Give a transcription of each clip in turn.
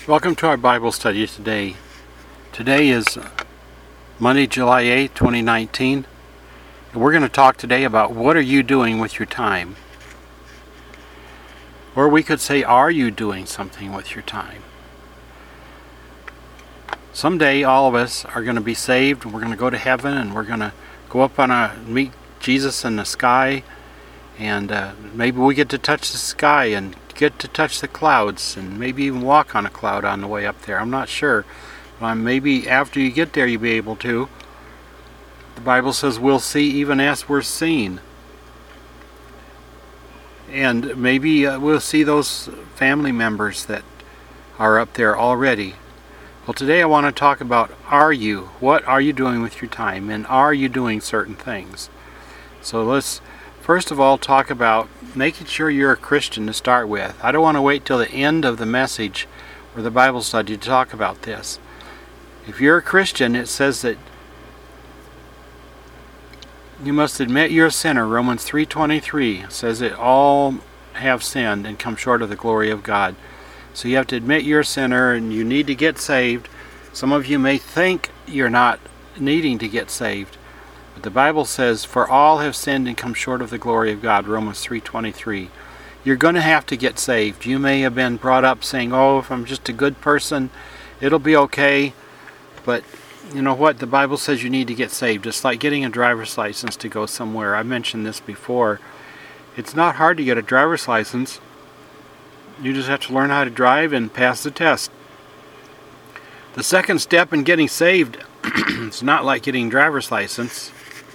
Welcome to our Bible study today. Today is Monday, July 8th, 2019. And we're going to talk today about what are you doing with your time? Or we could say, are you doing something with your time? Someday all of us are going to be saved and we're going to go to heaven and we're going to go up meet Jesus in the sky, and maybe we get to touch the sky and get to touch the clouds and maybe even walk on a cloud on the way up there. I'm not sure. Maybe after you get there you'll be able to. The Bible says we'll see even as we're seen. And maybe we'll see those family members that are up there already. Well, today I want to talk about what are you doing with your time, and are you doing certain things? So let's first of all talk about making sure you're a Christian to start with. I don't want to wait till the end of the message or the Bible study to talk about this. If you're a Christian, it says that you must admit you're a sinner. Romans 3:23 says that all have sinned and come short of the glory of God. So you have to admit you're a sinner and you need to get saved. Some of you may think you're not needing to get saved. But the Bible says, for all have sinned and come short of the glory of God, Romans 3:23. You're going to have to get saved. You may have been brought up saying, oh, if I'm just a good person, it'll be okay. But you know what? The Bible says you need to get saved. It's like getting a driver's license to go somewhere. I mentioned this before. It's not hard to get a driver's license. You just have to learn how to drive and pass the test. The second step in getting saved, it's not like getting a driver's license.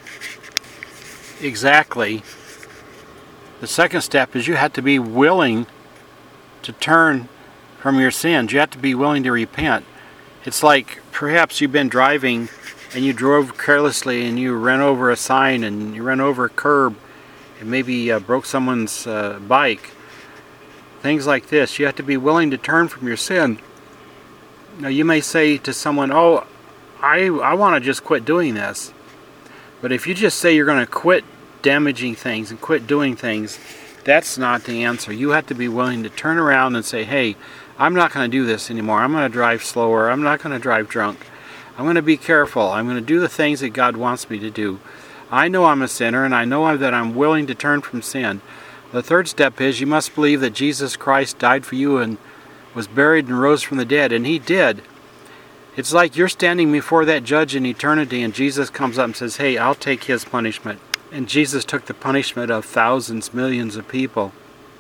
Exactly. The second step is you have to be willing to turn from your sins. You have to be willing to repent. It's like perhaps you've been driving and you drove carelessly and you ran over a sign and you ran over a curb and maybe broke someone's bike. Things like this. You have to be willing to turn from your sin. Now you may say to someone, oh, I want to just quit doing this. But if you just say you're going to quit damaging things and quit doing things, that's not the answer. You have to be willing to turn around and say, hey, I'm not going to do this anymore. I'm going to drive slower. I'm not going to drive drunk. I'm going to be careful. I'm going to do the things that God wants me to do. I know I'm a sinner, and I know that I'm willing to turn from sin. The third step is you must believe that Jesus Christ died for you and was buried and rose from the dead, and He did. It's like you're standing before that judge in eternity and Jesus comes up and says, hey, I'll take His punishment. And Jesus took the punishment of thousands, millions of people.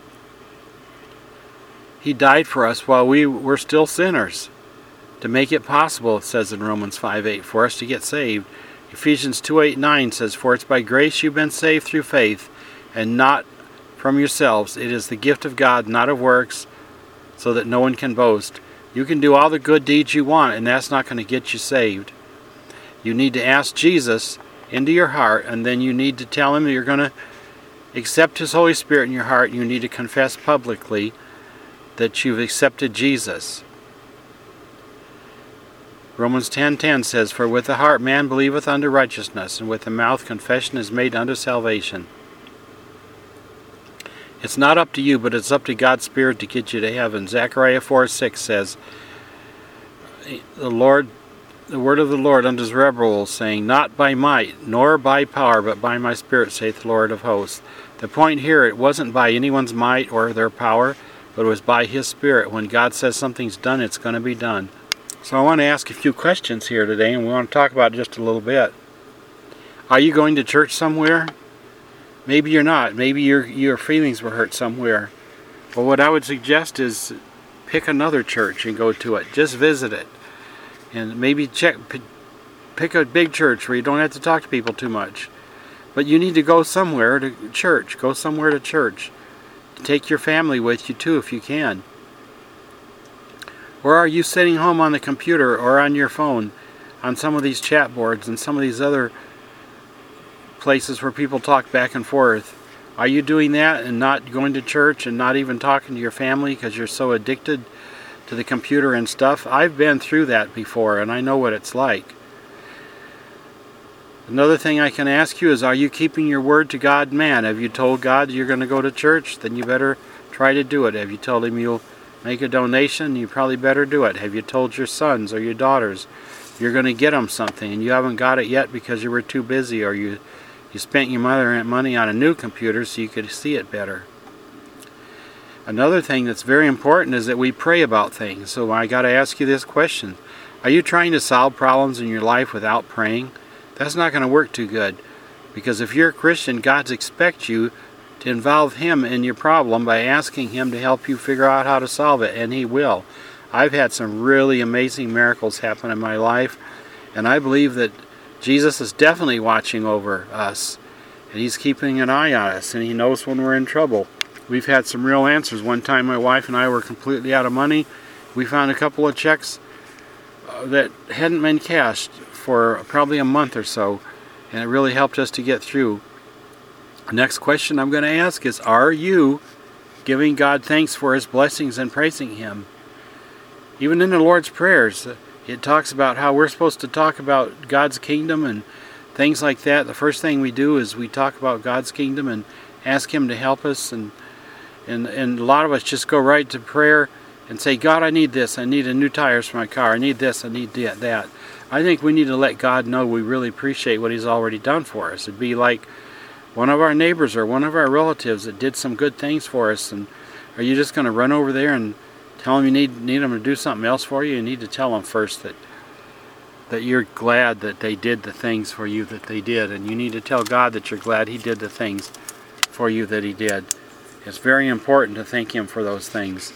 He died for us while we were still sinners. To make it possible, it says in Romans 5:8, for us to get saved. Ephesians 2:8-9 says, for it's by grace you've been saved through faith, and not from yourselves. It is the gift of God, not of works, so that no one can boast. You can do all the good deeds you want, and that's not going to get you saved. You need to ask Jesus into your heart, and then you need to tell Him that you're going to accept His Holy Spirit in your heart, and you need to confess publicly that you've accepted Jesus. Romans 10:10 says, for with the heart man believeth unto righteousness, and with the mouth confession is made unto salvation. It's not up to you, but it's up to God's Spirit to get you to heaven. Zechariah 4:6 says, the word of the Lord unto Zerubbabel, saying, not by might, nor by power, but by my Spirit, saith the Lord of hosts. The point here, it wasn't by anyone's might or their power, but it was by His Spirit. When God says something's done, it's going to be done. So I want to ask a few questions here today, and we want to talk about it just a little bit. Are you going to church somewhere? Maybe you're not. Maybe your feelings were hurt somewhere. Well, what I would suggest is pick another church and go to it. Just visit it. And maybe pick a big church where you don't have to talk to people too much. But you need to go somewhere to church. Go somewhere to church. Take your family with you too if you can. Or are you sitting home on the computer or on your phone on some of these chat boards and some of these other places where people talk back and forth? Are you doing that and not going to church and not even talking to your family because you're so addicted to the computer and stuff? I've been through that before and I know what it's like. Another thing I can ask you is, are you keeping your word to God, man? Have you told God you're going to go to church? Then you better try to do it. Have you told Him you'll make a donation, you probably better do it. Have you told your sons or your daughters you're going to get them something and you haven't got it yet because you were too busy, or you spent your money on a new computer so you could see it better? Another thing that's very important is that we pray about things. So I got to ask you this question. Are you trying to solve problems in your life without praying? That's not going to work too good. Because if you're a Christian, God expects you to involve Him in your problem by asking Him to help you figure out how to solve it, and He will. I've had some really amazing miracles happen in my life, and I believe that Jesus is definitely watching over us, and He's keeping an eye on us, and He knows when we're in trouble. We've had some real answers. One time my wife and I were completely out of money. We found a couple of checks that hadn't been cashed for probably a month or so, and it really helped us to get through. The next question I'm going to ask is, are you giving God thanks for His blessings and praising Him? Even in the Lord's Prayers, it talks about how we're supposed to talk about God's kingdom and things like that. The first thing we do is we talk about God's kingdom and ask Him to help us, and a lot of us just go right to prayer and say, God, I need this. I need new tires for my car. I need this. I need that. I think we need to let God know we really appreciate what He's already done for us. It'd be like one of our neighbors or one of our relatives that did some good things for us, and are you just going to run over there and tell them you need them to do something else for you? You need to tell them first that you're glad that they did the things for you that they did, and you need to tell God that you're glad He did the things for you that He did. It's very important to thank Him for those things.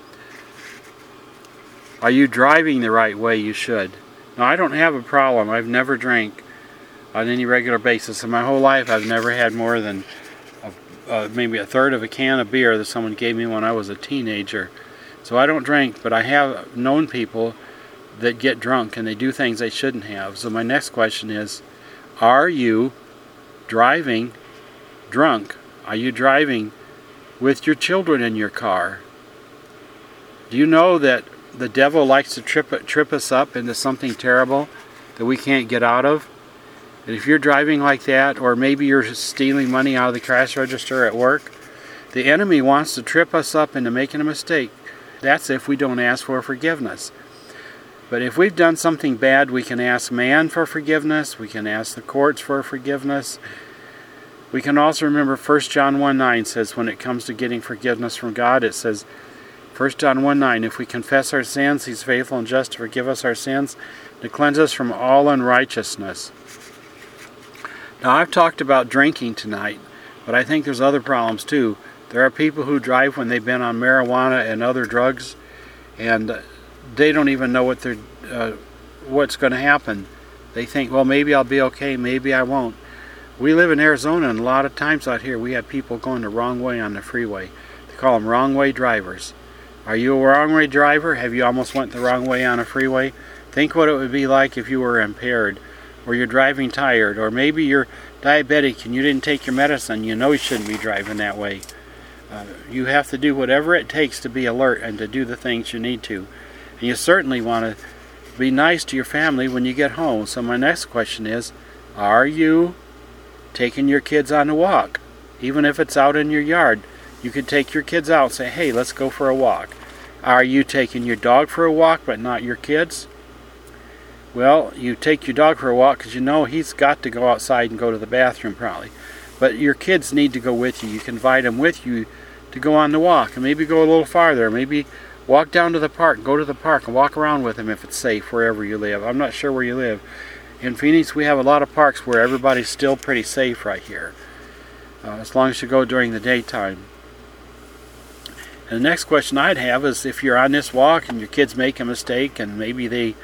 Are you driving the right way you should? Now, I don't have a problem. I've never drank on any regular basis. In my whole life, I've never had more than maybe a third of a can of beer that someone gave me when I was a teenager. So I don't drink, but I have known people that get drunk and they do things they shouldn't have. So my next question is, are you driving drunk? Are you driving with your children in your car? Do you know that the devil likes to trip us up into something terrible that we can't get out of? And if you're driving like that, or maybe you're stealing money out of the cash register at work, the enemy wants to trip us up into making a mistake. That's if we don't ask for forgiveness. But if we've done something bad, we can ask man for forgiveness. We can ask the courts for forgiveness. We can also remember 1 John 1:9 says, when it comes to getting forgiveness from God, it says, 1 John 1:9, if we confess our sins, He's faithful and just to forgive us our sins, to cleanse us from all unrighteousness. Now, I've talked about drinking tonight, but I think there's other problems too. There are people who drive when they've been on marijuana and other drugs, and they don't even know what's going to happen. They think, well, maybe I'll be okay, maybe I won't. We live in Arizona, and a lot of times out here we have people going the wrong way on the freeway. They call them wrong way drivers. Are you a wrong way driver? Have you almost went the wrong way on a freeway? Think what it would be like if you were impaired, or you're driving tired, or maybe you're diabetic and you didn't take your medicine. You know you shouldn't be driving that way. You have to do whatever it takes to be alert and to do the things you need to. And you certainly want to be nice to your family when you get home. So my next question is, are you taking your kids on a walk? Even if it's out in your yard, you could take your kids out and say, hey, let's go for a walk. Are you taking your dog for a walk but not your kids? Well, you take your dog for a walk because you know he's got to go outside and go to the bathroom probably. But your kids need to go with you. You can invite them with you to go on the walk, and maybe go a little farther. Maybe walk down to the park, go to the park and walk around with them if it's safe wherever you live. I'm not sure where you live. In Phoenix, we have a lot of parks where everybody's still pretty safe right here, as long as you go during the daytime. And the next question I'd have is, if you're on this walk and your kids make a mistake and maybe they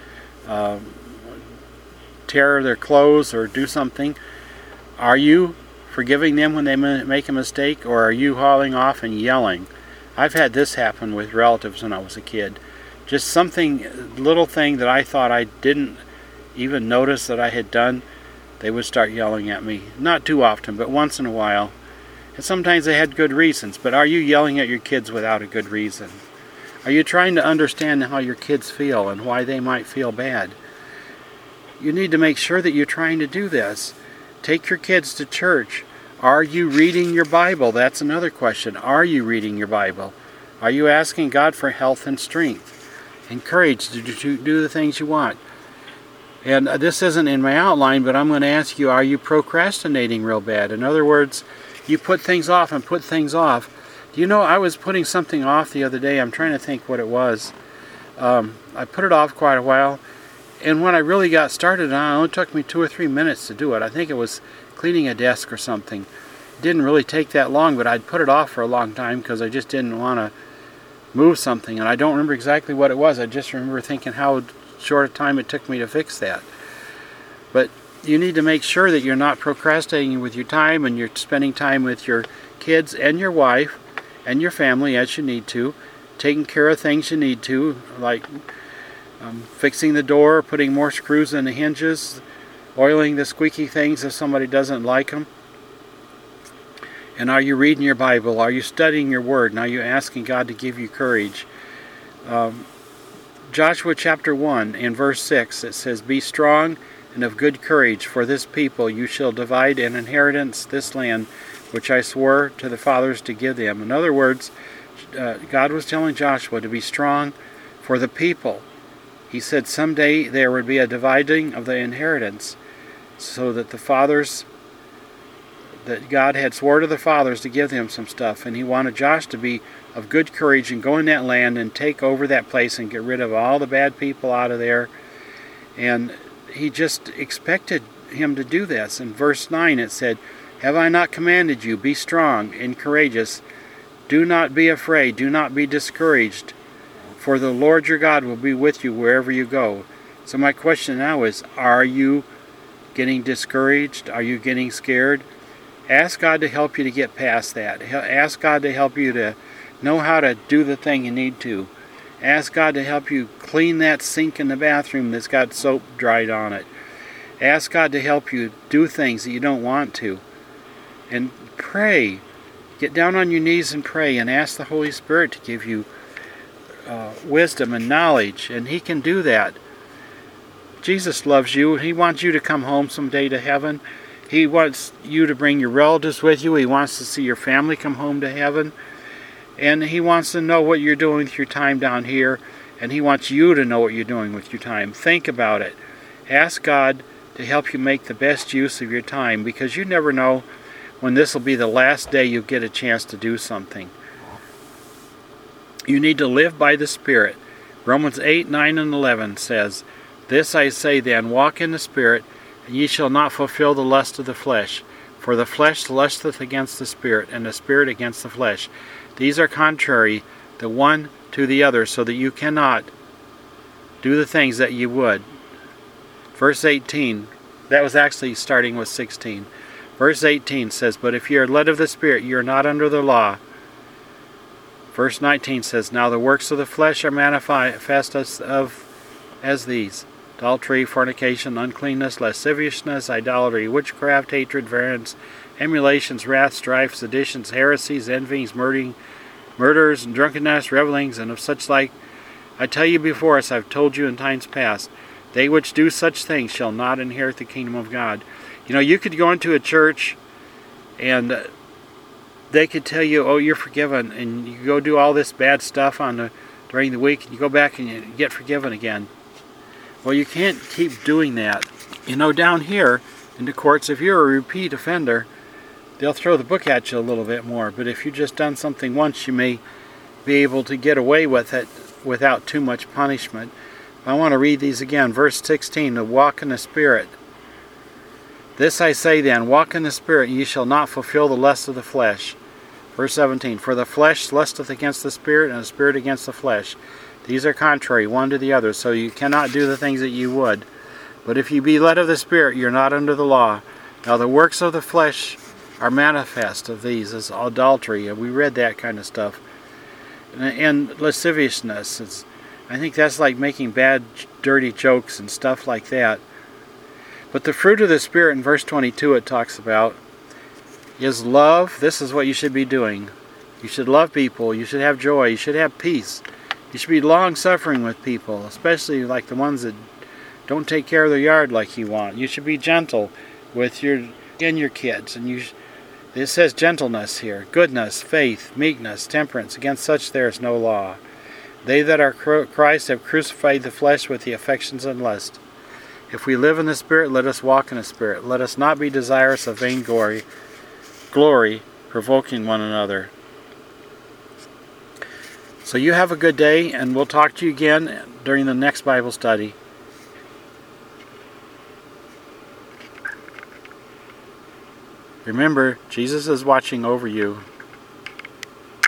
tear their clothes or do something, are you forgiving them when they make a mistake, or are you hauling off and yelling? I've had this happen with relatives when I was a kid. Just something, little thing that I thought I didn't even notice that I had done, they would start yelling at me. Not too often, but once in a while. And sometimes they had good reasons. But are you yelling at your kids without a good reason? Are you trying to understand how your kids feel and why they might feel bad? You need to make sure that you're trying to do this. Take your kids to church. Are you reading your Bible? That's another question. Are you reading your Bible? Are you asking God for health and strength and courage to do the things you want? And this isn't in my outline, but I'm going to ask you, are you procrastinating real bad? In other words, you put things off and put things off. Do you know, I was putting something off the other day. I'm trying to think what it was. I put it off quite a while. And when I really got started on it, it only took me 2 or 3 minutes to do it. I think it was cleaning a desk or something. It didn't really take that long, but I'd put it off for a long time because I just didn't want to move something. And I don't remember exactly what it was. I just remember thinking how short a time it took me to fix that. But you need to make sure that you're not procrastinating with your time, and you're spending time with your kids and your wife and your family as you need to, taking care of things you need to, like fixing the door, putting more screws in the hinges, oiling the squeaky things if somebody doesn't like them. And are you reading your Bible? Are you studying your Word? And are you asking God to give you courage? Joshua chapter 1 and verse 6, it says, "Be strong and of good courage, for this people you shall divide an inheritance, this land, which I swore to the fathers to give them." In other words, God was telling Joshua to be strong for the people. He said someday there would be a dividing of the inheritance, so that that God had swore to the fathers to give them some stuff, and he wanted Josh to be of good courage and go in that land and take over that place and get rid of all the bad people out of there. And he just expected him to do this. In verse 9 it said, "Have I not commanded you, be strong and courageous? Do not be afraid, do not be discouraged, for the Lord your God will be with you wherever you go." So my question now is, are you getting discouraged? Are you getting scared? Ask God to help you to get past that. Ask God to help you to know how to do the thing you need to. Ask God to help you clean that sink in the bathroom that's got soap dried on it. Ask God to help you do things that you don't want to. And pray. Get down on your knees and pray and ask the Holy Spirit to give you wisdom and knowledge. And He can do that. Jesus loves you. He wants you to come home someday to heaven. He wants you to bring your relatives with you. He wants to see your family come home to heaven. And He wants to know what you're doing with your time down here. And He wants you to know what you're doing with your time. Think about it. Ask God to help you make the best use of your time, because you never know when this will be the last day you get a chance to do something. You need to live by the Spirit. Romans 8, 9, and 11 says, "This I say then, walk in the Spirit, and ye shall not fulfill the lust of the flesh. For the flesh lusteth against the Spirit, and the Spirit against the flesh. These are contrary, the one to the other, so that you cannot do the things that ye would." Verse 18, that was actually starting with 16. Verse 18 says, "But if ye are led of the Spirit, ye are not under the law." Verse 19 says, "Now the works of the flesh are manifest as these: adultery, fornication, uncleanness, lasciviousness, idolatry, witchcraft, hatred, variance, emulations, wrath, strife, seditions, heresies, envyings, murders, and drunkenness, revellings, and of such like. I tell you before, as I have told you in times past, they which do such things shall not inherit the kingdom of God." You know, you could go into a church and they could tell you, "Oh, you're forgiven," and you go do all this bad stuff during the week, and you go back and you get forgiven again. Well, you can't keep doing that. You know, down here in the courts, if you're a repeat offender, they'll throw the book at you a little bit more. But if you've just done something once, you may be able to get away with it without too much punishment. I want to read these again. Verse 16, to walk in the Spirit. "This I say then, walk in the Spirit, and ye shall not fulfill the lust of the flesh." Verse 17, "For the flesh lusteth against the Spirit, and the Spirit against the flesh. These are contrary one to the other, so you cannot do the things that you would. But if you be led of the Spirit, you are not under the law. Now the works of the flesh are manifest of these, as adultery," and we read that kind of stuff, "and lasciviousness." I think that's like making bad, dirty jokes and stuff like that. But the fruit of the Spirit in verse 22 it talks about is love. This is what you should be doing. You should love people. You should have joy. You should have peace. You should be long-suffering with people, especially like the ones that don't take care of their yard like you want. You should be gentle with your kids, and It says gentleness here, goodness, faith, meekness, temperance. Against such there is no law. They that are Christ have crucified the flesh with the affections and lust. If we live in the Spirit, let us walk in the Spirit. Let us not be desirous of vainglory, provoking one another. So you have a good day, and we'll talk to you again during the next Bible study. Remember, Jesus is watching over you.